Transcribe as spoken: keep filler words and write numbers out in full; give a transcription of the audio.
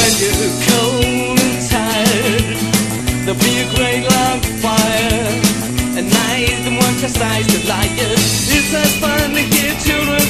when you're cold and tired, there'll be a great long fire, and I, the one chastised the liars. It's as fun to give children